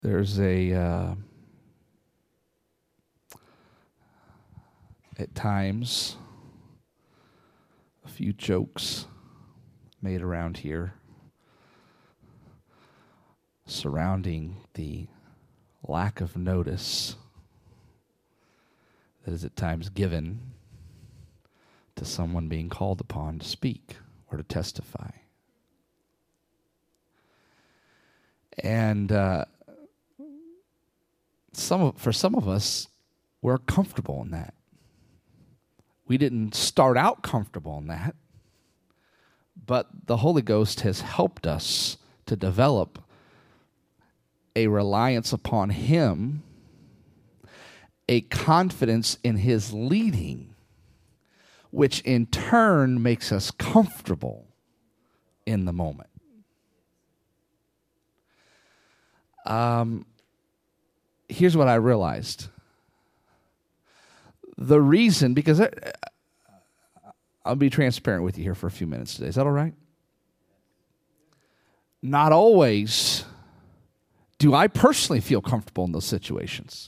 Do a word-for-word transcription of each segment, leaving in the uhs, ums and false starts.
There's a, uh, at times, a few jokes made around here surrounding the lack of notice that is at times given to someone being called upon to speak or to testify. And uh, some of, for some of us, we're comfortable in that. We didn't start out comfortable in that, but the Holy Ghost has helped us to develop a reliance upon Him, a confidence in His leading, which in turn makes us comfortable in the moment. Um, here's what I realized. The reason, because I, I'll be transparent with you here for a few minutes today. Is that all right? Not always do I personally feel comfortable in those situations.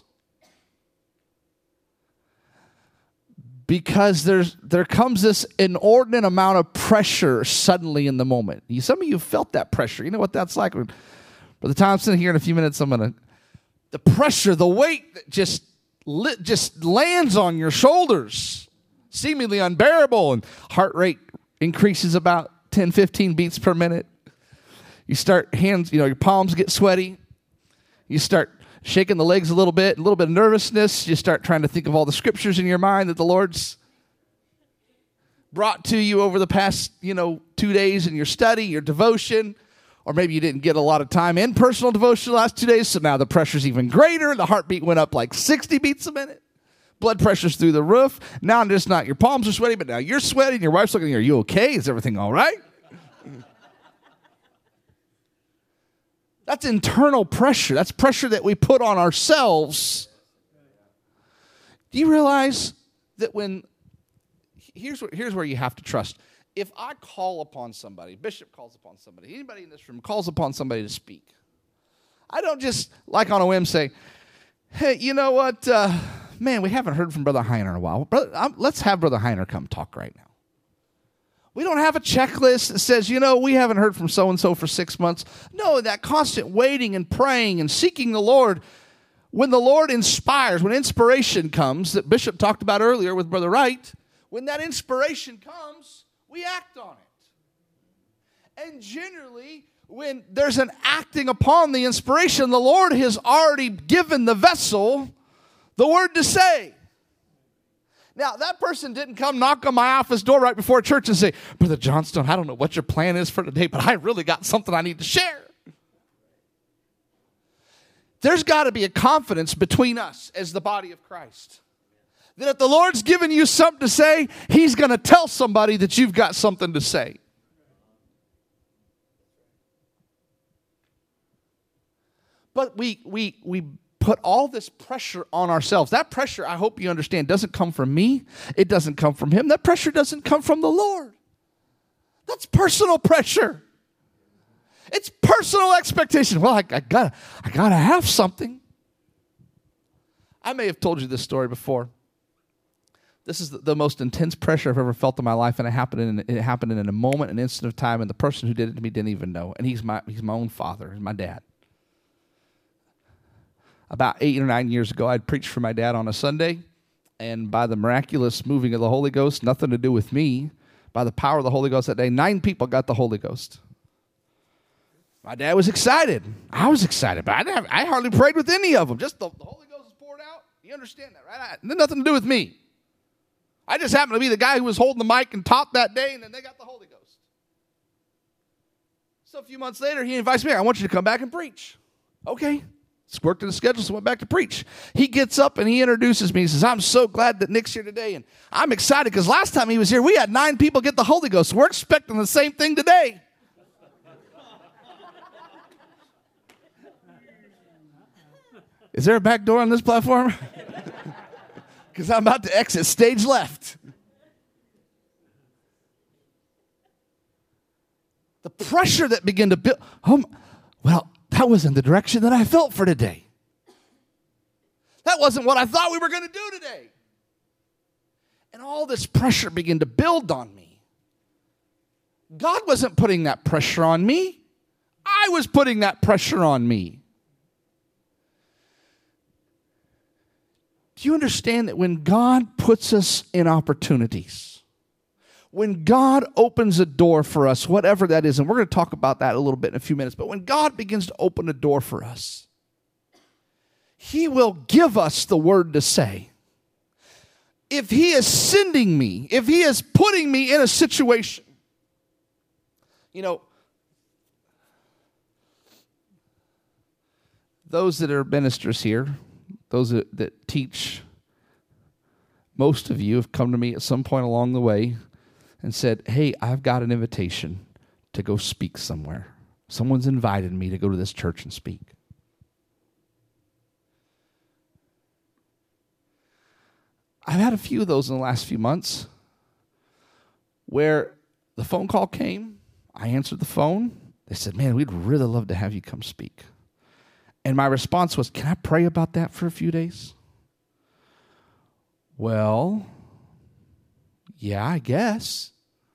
Because there's there comes this inordinate amount of pressure suddenly in the moment. You, some of you felt that pressure. You know what that's like? By the time I'm sitting here in a few minutes, I'm going to... The pressure, the weight that just, lit, just lands on your shoulders. Seemingly unbearable. And heart rate increases about ten, fifteen beats per minute. You start hands, you know, your palms get sweaty. You start shaking the legs a little bit, a little bit of nervousness. You start trying to think of all the scriptures in your mind that the Lord's brought to you over the past, you know, two days in your study, your devotion. Or maybe you didn't get a lot of time in personal devotion the last two days, so now the pressure's even greater. The heartbeat went up like sixty beats a minute. Blood pressure's through the roof. Now just not your palms are sweaty, but now you're sweating. Your wife's looking at you. Are you okay? Is everything all right? That's internal pressure. That's pressure that we put on ourselves. Do you realize that when, here's where, here's where you have to trust. If I call upon somebody, Bishop calls upon somebody, anybody in this room calls upon somebody to speak, I don't just, like on a whim, say, hey, you know what, uh, man, we haven't heard from Brother Heiner in a while. Brother, I'm, let's have Brother Heiner come talk right now. We don't have a checklist that says, you know, we haven't heard from so-and-so for six months. No, that constant waiting and praying and seeking the Lord. When the Lord inspires, when inspiration comes, that Bishop talked about earlier with Brother Wright, when that inspiration comes, we act on it. And generally, when there's an acting upon the inspiration, the Lord has already given the vessel the word to say. Now, that person didn't come knock on my office door right before church and say, Brother Johnstone, I don't know what your plan is for today, but I really got something I need to share. There's got to be a confidence between us as the body of Christ. That if the Lord's given you something to say, He's going to tell somebody that you've got something to say. But we we we put all this pressure on ourselves. That pressure, I hope you understand, doesn't come from me. It doesn't come from Him. That pressure doesn't come from the Lord. That's personal pressure. It's personal expectation. Well, I, I gotta, I gotta have something. I may have told you this story before. This is the, the most intense pressure I've ever felt in my life, and it happened in it happened in a moment, an instant of time, and the person who did it to me didn't even know. And he's my he's my own father, he's my dad. About eight or nine years ago, I'd preached for my dad on a Sunday, and by the miraculous moving of the Holy Ghost, nothing to do with me, by the power of the Holy Ghost that day, nine people got the Holy Ghost. My dad was excited. I was excited, but I, didn't have, I hardly prayed with any of them. Just the, the Holy Ghost was poured out. You understand that, right? I, it had nothing to do with me. I just happened to be the guy who was holding the mic and taught that day, and then they got the Holy Ghost. So a few months later, he invites me. I want you to come back and preach. Okay. It's worked in the schedule, so I went back to preach. He gets up and he introduces me. He says, I'm so glad that Nick's here today, and I'm excited because last time he was here, we had nine people get the Holy Ghost. We're expecting the same thing today. Is there a back door on this platform? Because I'm about to exit stage left. The pressure that began to build. Oh, well, that wasn't the direction that I felt for today. That wasn't what I thought we were going to do today. And all this pressure began to build on me. God wasn't putting that pressure on me. I was putting that pressure on me. Do you understand that when God puts us in opportunities, when God opens a door for us, whatever that is, and we're going to talk about that a little bit in a few minutes, but when God begins to open a door for us, He will give us the word to say. If He is sending me, if He is putting me in a situation, you know, those that are ministers here, those that, that teach, most of you have come to me at some point along the way and said, hey, I've got an invitation to go speak somewhere. Someone's invited me to go to this church and speak. I've had a few of those in the last few months where the phone call came, I answered the phone, they said, man, we'd really love to have you come speak. And my response was, can I pray about that for a few days? Well, yeah, I guess.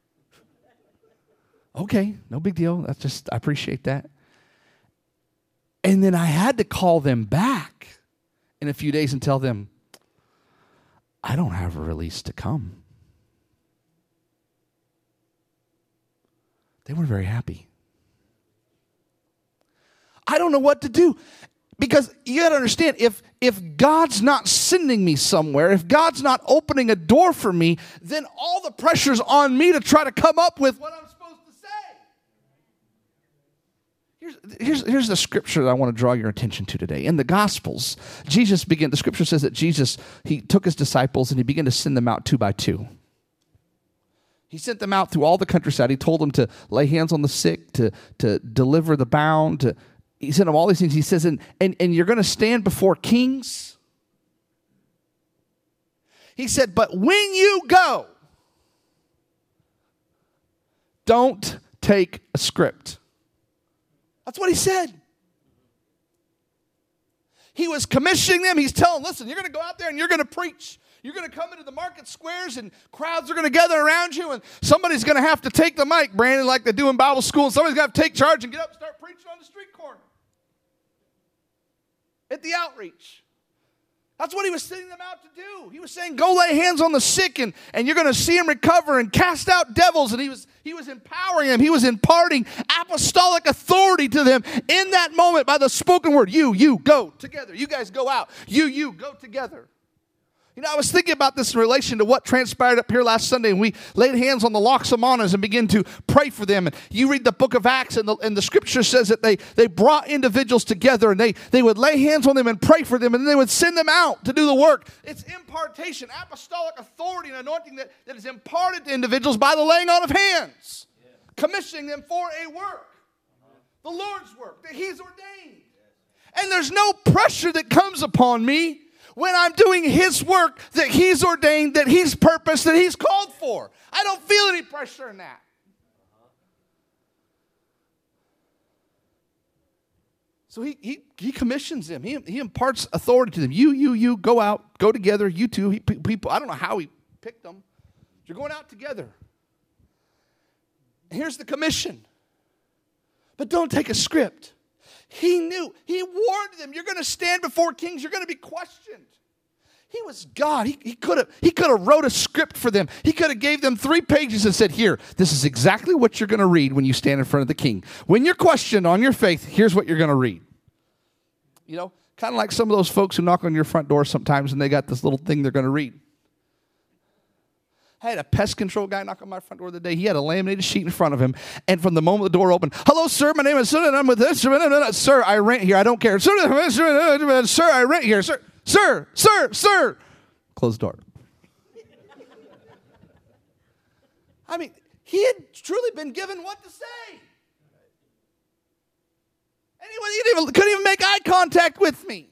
Okay, no big deal. That's just, I appreciate that. And then I had to call them back in a few days and tell them, I don't have a release to come. They were very happy. I don't know what to do. Because you got to understand, if, if God's not sending me somewhere, if God's not opening a door for me, then all the pressure's on me to try to come up with what I'm supposed to say. Here's, here's, here's the scripture that I want to draw your attention to today. In the Gospels, Jesus began, the scripture says that Jesus, He took His disciples and He began to send them out two by two. He sent them out through all the countryside. He told them to lay hands on the sick, to, to deliver the bound, to He sent them all these things. He says, and, and, and you're going to stand before kings. He said, but when you go, don't take a script. That's what He said. He was commissioning them. He's telling them, listen, you're going to go out there and you're going to preach. You're going to come into the market squares and crowds are going to gather around you, and somebody's going to have to take the mic, Brandon, like they do in Bible school, and somebody's got to take charge and get up and start preaching on the street corner. At the outreach. That's what He was sending them out to do. He was saying, go lay hands on the sick, and, and you're going to see them recover and cast out devils. And he was, he was empowering them. He was imparting apostolic authority to them in that moment by the spoken word. You, you, go together. You guys go out. You, you, go together. You know, I was thinking about this in relation to what transpired up here last Sunday, and we laid hands on the Loxamanas and began to pray for them. And you read the book of Acts, and the, and the scripture says that they, they brought individuals together, and they, they would lay hands on them and pray for them, and then they would send them out to do the work. It's impartation, apostolic authority and anointing that, that is imparted to individuals by the laying on of hands, yeah. Commissioning them for a work, uh-huh. The Lord's work that He's ordained. Yes. And there's no pressure that comes upon me when I'm doing His work that He's ordained, that He's purposed, that He's called for. I don't feel any pressure in that. So he he, he commissions them. He, he imparts authority to them. You, you, you, go out, go together. You two, he, people, I don't know how He picked them. You're going out together. Here's the commission. But don't take a script. He knew. He warned them. You're going to stand before kings. You're going to be questioned. He was God. He, he could have he could have wrote a script for them. He could have gave them three pages and said, here, this is exactly what you're going to read when you stand in front of the king. When you're questioned on your faith, here's what you're going to read. You know, kind of like some of those folks who knock on your front door sometimes and they got this little thing they're going to read. I had a pest control guy knock on my front door the other day. He had a laminated sheet in front of him, and from the moment the door opened, hello, sir, my name is sir, and I'm with this. Sir, I rent here. I don't care. Sir, sir, I rent here. Sir, sir, sir, sir. Closed door. I mean, he had truly been given what to say. And he, he didn't even, couldn't even make eye contact with me.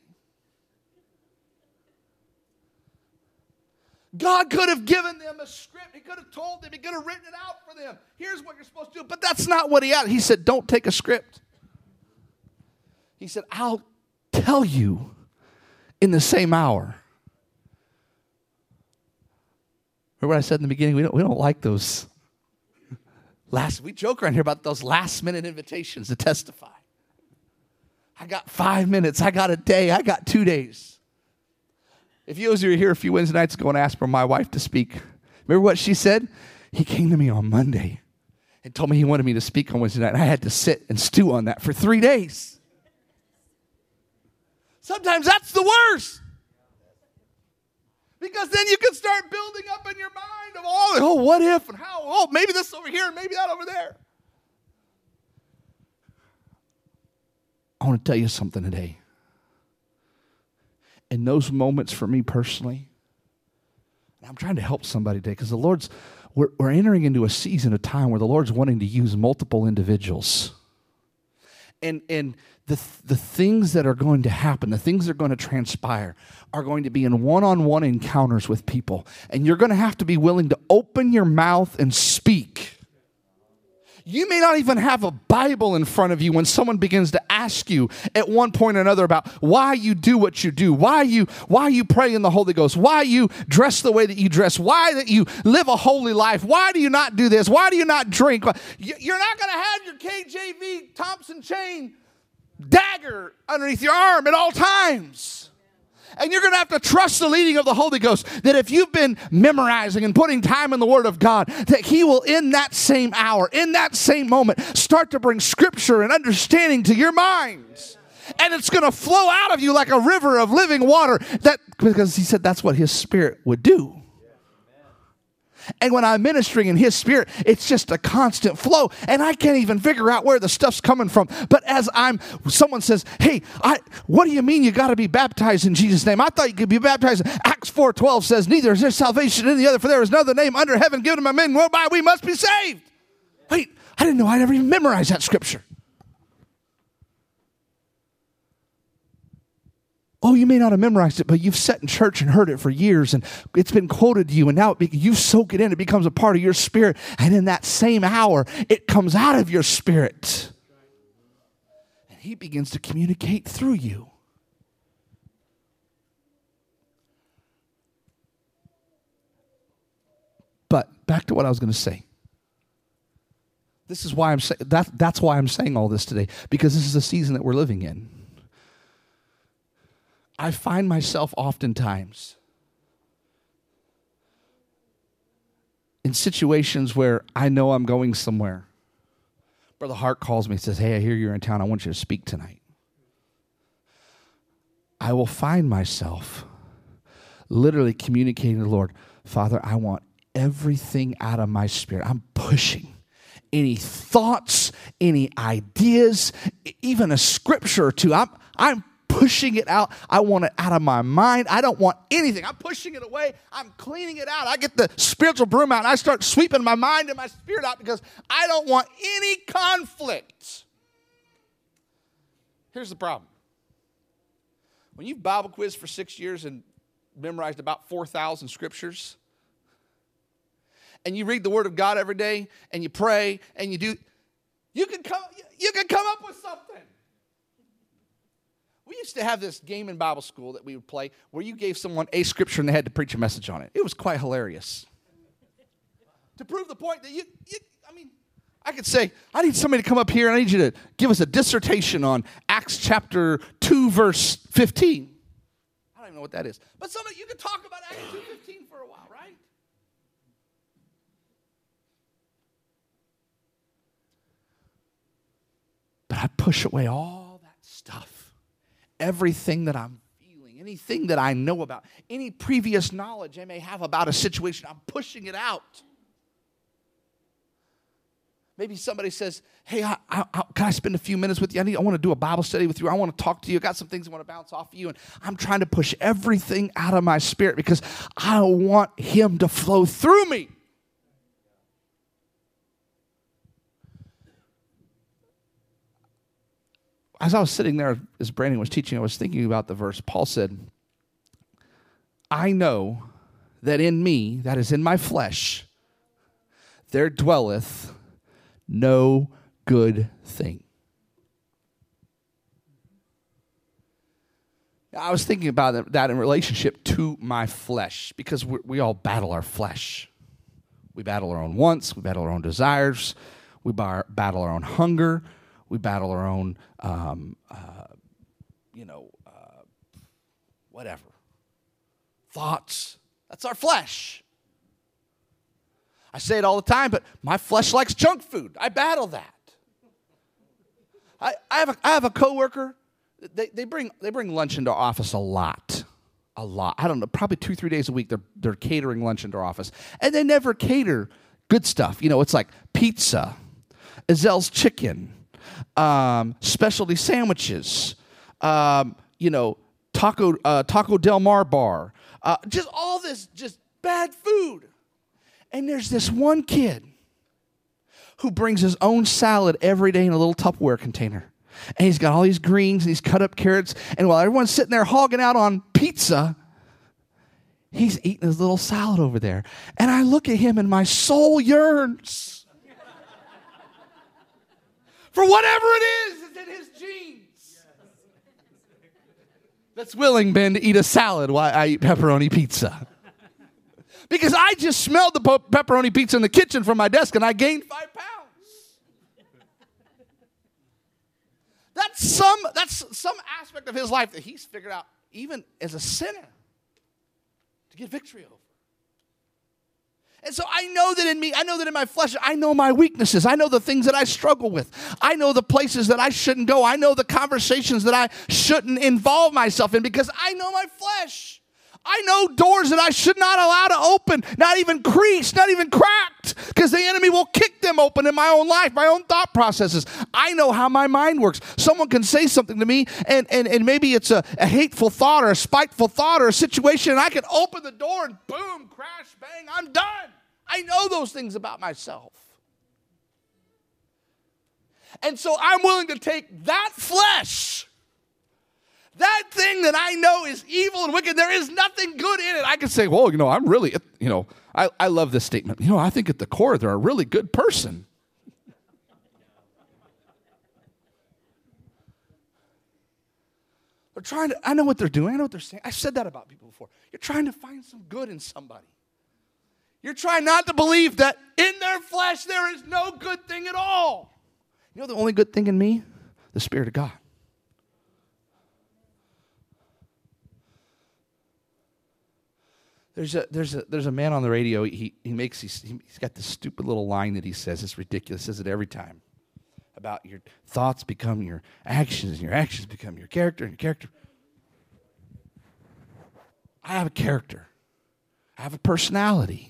God could have given them a script. He could have told them. He could have written it out for them. Here's what you're supposed to do. But that's not what he had. He said, don't take a script. He said, I'll tell you in the same hour. Remember what I said in the beginning? We don't, we don't like those last, we joke around here about those last minute invitations to testify. I got five minutes. I got a day. I got two days. If you were here a few Wednesday nights ago and asked for my wife to speak, remember what she said? He came to me on Monday and told me he wanted me to speak on Wednesday night. And I had to sit and stew on that for three days. Sometimes that's the worst. Because then you can start building up in your mind of all, oh, what if and how, oh, maybe this over here and maybe that over there. I want to tell you something today. In those moments for me personally, and I'm trying to help somebody today because the Lord's, we're, we're entering into a season of time where the Lord's wanting to use multiple individuals. And, and the, the things that are going to happen, the things that are going to transpire are going to be in one-on-one encounters with people. And you're going to have to be willing to open your mouth and speak. You may not even have a Bible in front of you when someone begins to ask you at one point or another about why you do what you do, why you why you pray in the Holy Ghost, why you dress the way that you dress, why that you live a holy life, why do you not do this, why do you not drink? You're not going to have your K J V Thompson chain dagger underneath your arm at all times. And you're going to have to trust the leading of the Holy Ghost that if you've been memorizing and putting time in the Word of God, that He will in that same hour, in that same moment, start to bring Scripture and understanding to your minds. And it's going to flow out of you like a river of living water. That because He said that's what His Spirit would do. And when I'm ministering in His Spirit, it's just a constant flow. And I can't even figure out where the stuff's coming from. But as I'm, someone says, hey, I, what do you mean you got to be baptized in Jesus' name? I thought you could be baptized. Acts four twelve says, neither is there salvation in the other, for there is no other name under heaven given to men whereby we must be saved. Wait, I didn't know I'd ever even memorized that scripture. Oh, you may not have memorized it, but you've sat in church and heard it for years, and it's been quoted to you, and now it be, you soak it in. It becomes a part of your spirit, and in that same hour, it comes out of your spirit. And He begins to communicate through you. But back to what I was going to say. This is why I'm saying that. That's why I'm saying all this today, because this is the season that we're living in. I find myself oftentimes in situations where I know I'm going somewhere. Brother Hart calls me and says, hey, I hear you're in town. I want you to speak tonight. I will find myself literally communicating to the Lord, Father, I want everything out of my spirit. I'm pushing any thoughts, any ideas, even a scripture or two. I'm, I'm pushing it out. I want it out of my mind. I don't want anything. I'm pushing it away. I'm cleaning it out. I get the spiritual broom out and I start sweeping my mind and my spirit out because I don't want any conflict. Here's the problem. When you've Bible quizzed for six years and memorized about four thousand scriptures, and you read the Word of God every day, and you pray, and you do, you can come, you can come up with something. We used to have this game in Bible school that we would play where you gave someone a scripture and they had to preach a message on it. It was quite hilarious. To prove the point that you, you, I mean, I could say, I need somebody to come up here and I need you to give us a dissertation on Acts chapter two, verse fifteen. I don't even know what that is. But somebody, you could talk about Acts two fifteen for a while, right? But I push away all that stuff. Everything that I'm feeling, anything that I know about, any previous knowledge I may have about a situation, I'm pushing it out. Maybe somebody says, hey, I, I, I, can I spend a few minutes with you? I, need, I want to do a Bible study with you. I want to talk to you. I got some things I want to bounce off of you. And I'm trying to push everything out of my spirit because I want Him to flow through me. As I was sitting there, as Brandon was teaching, I was thinking about the verse. Paul said, I know that in me, that is in my flesh, there dwelleth no good thing. I was thinking about that in relationship to my flesh, because we, we all battle our flesh. We battle our own wants. We battle our own desires. We bar, battle our own hunger. We battle our own, um, uh, you know, uh, whatever. Thoughts. That's our flesh. I say it all the time, but my flesh likes junk food. I battle that. I, I have a, I have a coworker. They they bring they bring lunch into our office a lot, a lot. I don't know, probably two three days a week. They're they're catering lunch into our office, and they never cater good stuff. You know, it's like pizza, Azel's chicken, um, specialty sandwiches, um, you know, taco uh, Taco Del Mar bar, uh, just all this just bad food. And there's this one kid who brings his own salad every day in a little Tupperware container. And he's got all these greens and these cut up carrots. And while everyone's sitting there hogging out on pizza, he's eating his little salad over there. And I look at him and my soul yearns. For whatever it is, it's in his genes. That's willing, Ben, to eat a salad while I eat pepperoni pizza. Because I just smelled the pepperoni pizza in the kitchen from my desk and I gained five pounds. That's some, that's some aspect of his life that he's figured out, even as a sinner, to get victory over. And so I know that in me, I know that in my flesh, I know my weaknesses. I know the things that I struggle with. I know the places that I shouldn't go. I know the conversations that I shouldn't involve myself in because I know my flesh. I know doors that I should not allow to open, not even creased, not even cracked, because the enemy will kick them open in my own life, my own thought processes. I know how my mind works. Someone can say something to me, and, and, and maybe it's a, a hateful thought or a spiteful thought or a situation, and I can open the door and boom, crash, bang, I'm done. I know those things about myself. And so I'm willing to take that flesh, that thing that I know is evil and wicked, there is nothing good in it. I can say, well, you know, I'm really, you know, I, I love this statement. You know, I think at the core they're a really good person. They're trying to, I know what they're doing. I know what they're saying. I've said that about people before. You're trying to find some good in somebody. You're trying not to believe that in their flesh there is no good thing at all. You know the only good thing in me? The Spirit of God. There's a there's a there's a man on the radio. He he makes he's, he's got this stupid little line that he says. It's ridiculous. He says it every time. About your thoughts become your actions, and your actions become your character, and your character. I have a character. I have a personality.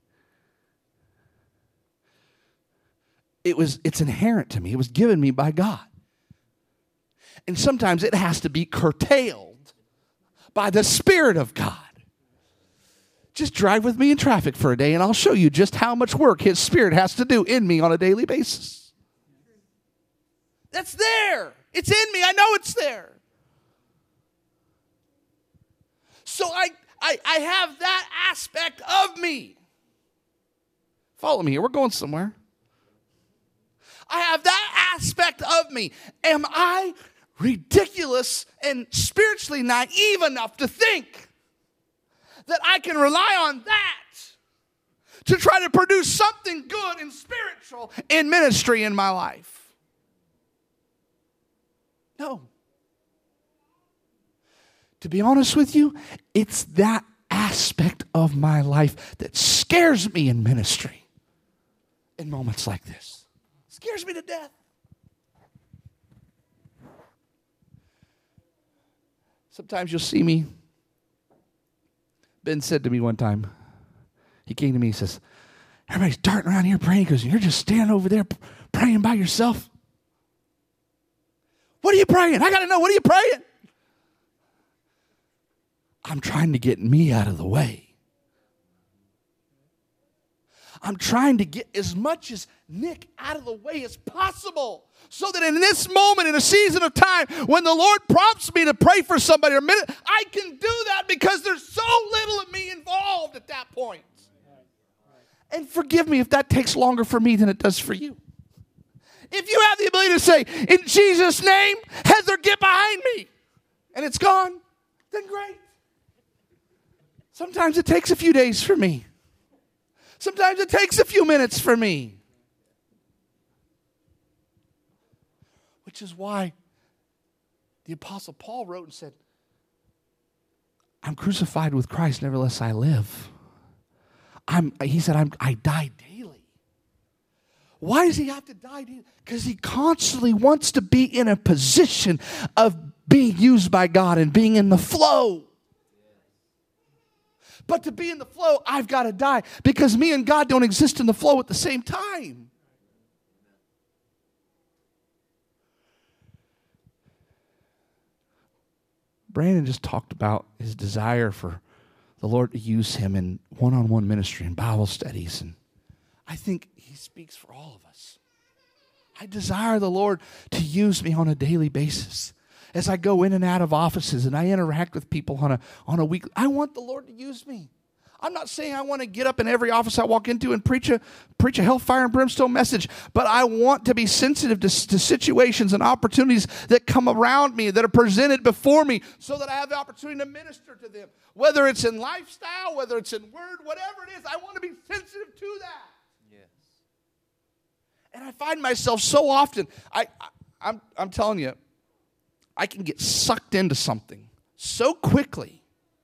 It was it's inherent to me. It was given me by God. And sometimes it has to be curtailed by the Spirit of God. Just drive with me in traffic for a day, and I'll show you just how much work His Spirit has to do in me on a daily basis. That's there. It's in me. I know it's there. So I, I, I have that aspect of me. Follow me here. We're going somewhere. I have that aspect of me. Am I ridiculous and spiritually naive enough to think that I can rely on that to try to produce something good and spiritual in ministry in my life? No. To be honest with you, it's that aspect of my life that scares me in ministry in moments like this. It scares me to death. Sometimes you'll see me. Ben said to me one time, he came to me, he says, everybody's darting around here praying because you're just standing over there praying by yourself. What are you praying? I got to know, what are you praying? I'm trying to get me out of the way. I'm trying to get as much as Nick out of the way as possible so that in this moment, in a season of time, when the Lord prompts me to pray for somebody or a minute, I can do that because there's so little of me involved at that point. And forgive me if that takes longer for me than it does for you. If you have the ability to say, in Jesus' name, Heather, get behind me, and it's gone, then great. Sometimes it takes a few days for me. Sometimes it takes a few minutes for me. Which is why the Apostle Paul wrote and said, I'm crucified with Christ, nevertheless I live. I'm, he said, I'm, I die daily. Why does he have to die daily? Because he constantly wants to be in a position of being used by God and being in the flow. But to be in the flow, I've got to die because me and God don't exist in the flow at the same time. Brandon just talked about his desire for the Lord to use him in one-on-one ministry and Bible studies. And I think he speaks for all of us. I desire the Lord to use me on a daily basis. As I go in and out of offices and I interact with people on a, on a week, I want the Lord to use me. I'm not saying I want to get up in every office I walk into and preach a preach a hellfire and brimstone message, but I want to be sensitive to, to situations and opportunities that come around me, that are presented before me, so that I have the opportunity to minister to them. Whether it's in lifestyle, whether it's in word, whatever it is, I want to be sensitive to that. Yes. And I find myself so often, I, I I'm I'm telling you, I can get sucked into something so quickly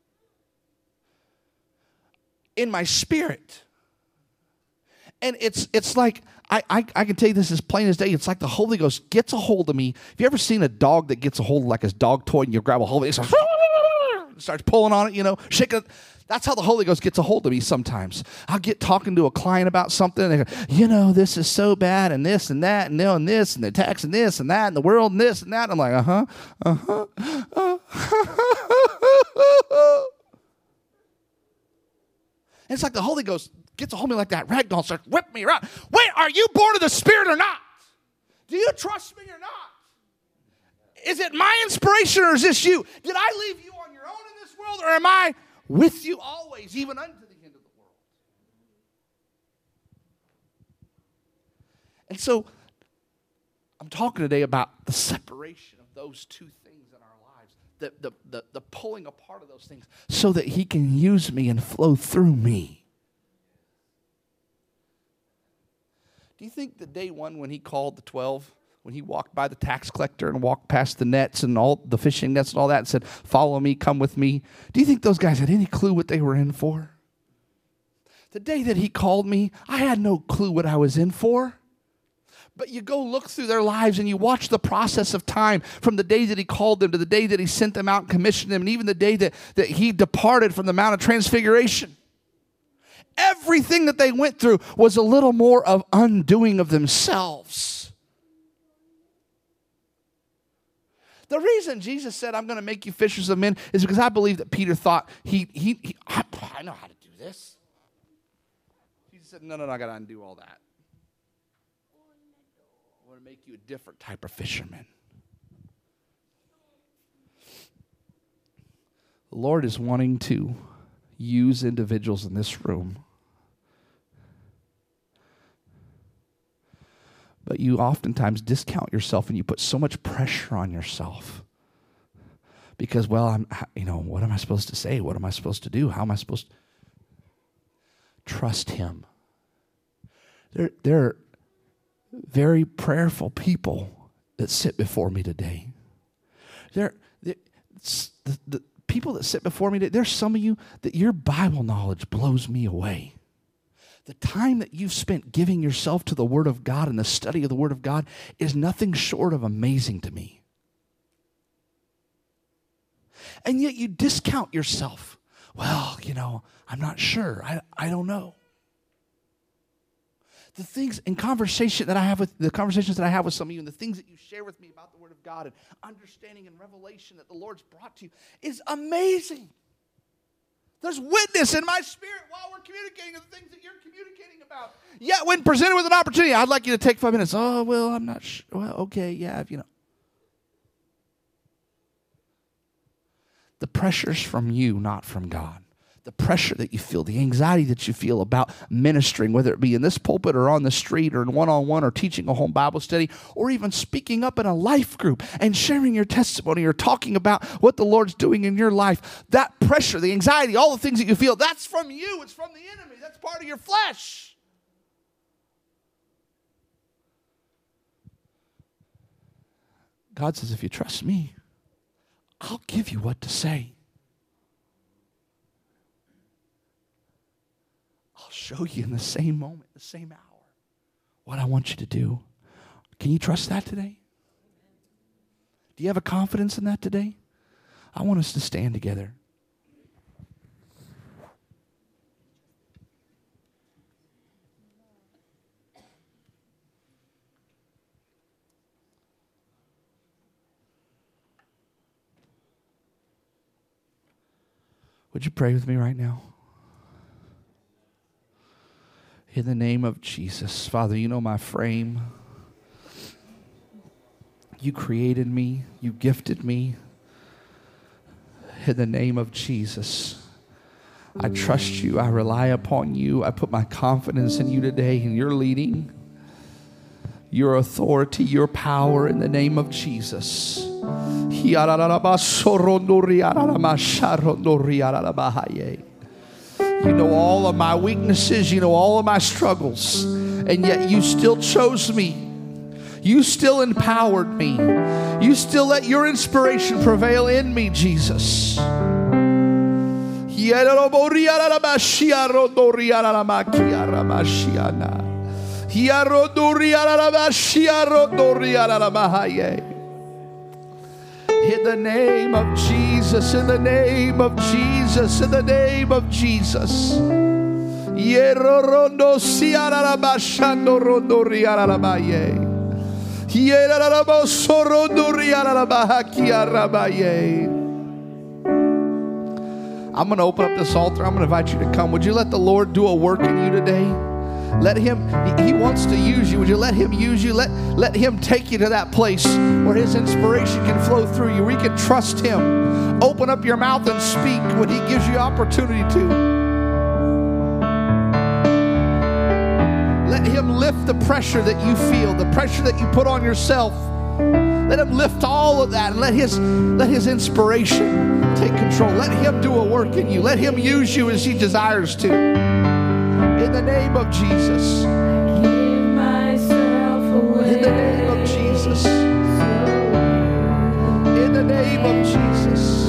in my spirit. And it's it's like, I, I, I can tell you this as plain as day. It's like the Holy Ghost gets a hold of me. Have you ever seen a dog that gets a hold of like his dog toy and you grab a hold of it, it starts pulling on it, you know, shaking it? That's how the Holy Ghost gets a hold of me sometimes. I'll get talking to a client about something, and they go, you know, this is so bad, and this and that, and, and this, and the tax, and this, and that, and the world, and this, and that. And I'm like, uh-huh, uh-huh, uh-huh. And it's like the Holy Ghost gets a hold of me like that rag doll, starts whipping me around. Wait, are you born of the Spirit or not? Do you trust me or not? Is it my inspiration or is this you? Did I leave you on your own in this world, or am I with you always, even unto the end of the world? And so I'm talking today about the separation of those two things in our lives, the, the, the, the pulling apart of those things so that he can use me and flow through me. Do you think the day one when he called the twelve, when he walked by the tax collector and walked past the nets and all the fishing nets and all that and said, follow me, come with me, do you think those guys had any clue what they were in for? The day that he called me, I had no clue what I was in for. But you go look through their lives and you watch the process of time from the day that he called them to the day that he sent them out and commissioned them, and even the day that, that he departed from the Mount of Transfiguration. Everything that they went through was a little more of undoing of themselves. The reason Jesus said, I'm going to make you fishers of men, is because I believe that Peter thought, he, he, he I, I know how to do this. Jesus said, no, no, no, I got to undo all that. I want to make you a different type of fisherman. The Lord is wanting to use individuals in this room. But you oftentimes discount yourself and you put so much pressure on yourself. Because, well, I'm, you know, what am I supposed to say? What am I supposed to do? How am I supposed to trust him? There, there are very prayerful people that sit before me today. There, the, the people that sit before me today, there's some of you that your Bible knowledge blows me away. The time that you've spent giving yourself to the Word of God and the study of the Word of God is nothing short of amazing to me. And yet you discount yourself. Well, you know, I'm not sure. I, I don't know. The things in conversation that I have with the conversations that I have with some of you, and the things that you share with me about the Word of God and understanding and revelation that the Lord's brought to you is amazing. There's witness in my spirit while we're communicating of the things that you're communicating about. Yet when presented with an opportunity, I'd like you to take five minutes. Oh, well, I'm not sure. Well, okay, yeah, you know. The pressure's from you, not from God. the pressure that you feel, the anxiety that you feel about ministering, whether it be in this pulpit or on the street or in one-on-one or teaching a home Bible study or even speaking up in a life group and sharing your testimony or talking about what the Lord's doing in your life, that pressure, the anxiety, all the things that you feel, that's from you. It's from the enemy. That's part of your flesh. God says, if you trust me, I'll give you what to say. I'll show you in the same moment, the same hour, what I want you to do. Can you trust that today? Do you have a confidence in that today? I want us to stand together. Would you pray with me right now? In the name of Jesus. Father, you know my frame. You created me. You gifted me. In the name of Jesus. I trust you. I rely upon you. I put my confidence in you today, in your leading, your authority, your power in the name of Jesus. You know all of my weaknesses. You know all of my struggles. And yet you still chose me. You still empowered me. You still let your inspiration prevail in me, Jesus. In the name of Jesus, in the name of Jesus, in the name of Jesus. I'm going to open up this altar. I'm going to invite you to come. Would you let the Lord do a work in you today? Let him, he wants to use you. Would you let him use you? Let, let him take you to that place where his inspiration can flow through you, where you can trust him. Open up your mouth and speak when he gives you opportunity to. Let him lift the pressure that you feel, the pressure that you put on yourself. Let him lift all of that and let his, let his inspiration take control. Let him do a work in you. Let him use you as he desires to. In the name of Jesus. Give myself away. In the name of Jesus. In the name of Jesus.